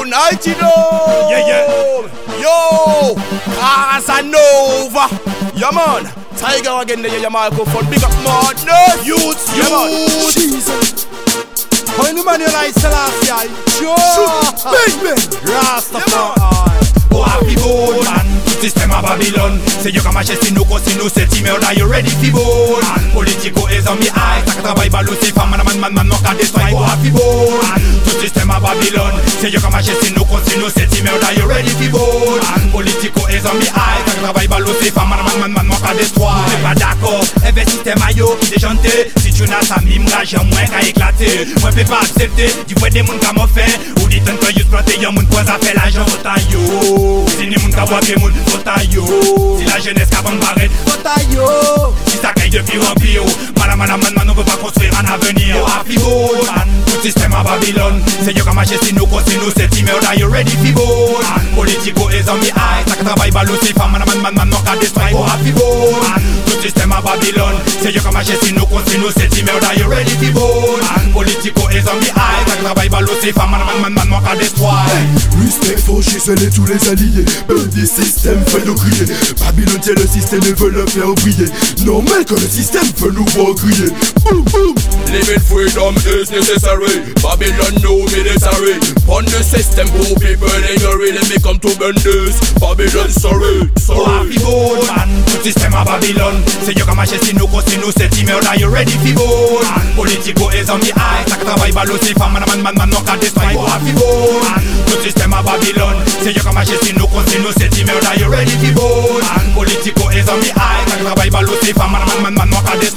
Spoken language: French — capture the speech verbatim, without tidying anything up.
night, you know. Yeah, yeah. Yo, Casanova. Yeah, man. Tiger again, there, your microphone. Big up, madness. Youths, yeah, man. Jesus. How you man you like Selassie? Sure. Baby. Rastafari. Oh, happy bold man, tout système à Babylone. C'est yo comme achète si nous continuons cette team. Are you ready for bold man? Politico is on me eye. Ça travaille pas l'eau, c'est pas man, man, man, man, non, qu'à destroy. Oh, happy bold man, tout système à Babylone. C'est yo comme achète si nous continuons cette team. Are you ready for bold man? Politico is on me eye. Ça travaille pas l'eau, c'est pas man, man, man, man, non, qu'à destroy. T'es pas d'accord, eh ben système à yo qui déjanté. Si tu n'as sa mime, là j'ai moins qu'à éclater. Moi, peux pas accepter, tu vois des mouns comme on fait. Ou dit tant que you exploité, y'a moun quoi ça fait l'argent, yo. Si ni moun ka boite moun, fota yo. Si la jeunesse ka ban barret, fota yo. Si ça caille de pire en pire, mana mana man man on peut pas construire un avenir. Oh happy bold man, tout système à Babylone. C'est yo ka marcher si nous continuons cette team. Are you ready for bold man? Politico is on me eye. Ça ka travaille pas l'eau, c'est pas mana man man man non ka destroy. Oh happy bold man, tout système à Babylone. C'est yo ka marcher si nous continuons cette team. Are you ready for bold man? Politico is on me eye. Ça ka travaille pas l'eau, c'est pas mana man man man non ka destroy. Respect for chez les tous les alliés. Peu des systèmes fait nous crier. Babylone tient le système et veut le faire briller. Normal que le système veut nous voir crier. Boom boom. Living freedom is necessary. Babylon no military. On the system poor people ignorant. They become to burn this. Babylon sorry, sorry. Oh happy bold man, tout système à Babylone. C'est yo comme marcher si nous continuons cette team. Are you ready for bold man? Politico is on the eye. Ça travaille pas l'eau, c'est pas man man man man non qu'à destroy. Oh happy bold man, tout système à Babylone. C'est yo comme marcher si nous continuons cette team. Are you ready for bold man? Politico is on the eye. Ça travaille pas l'eau, c'est pas man man man man non qu'à destroy.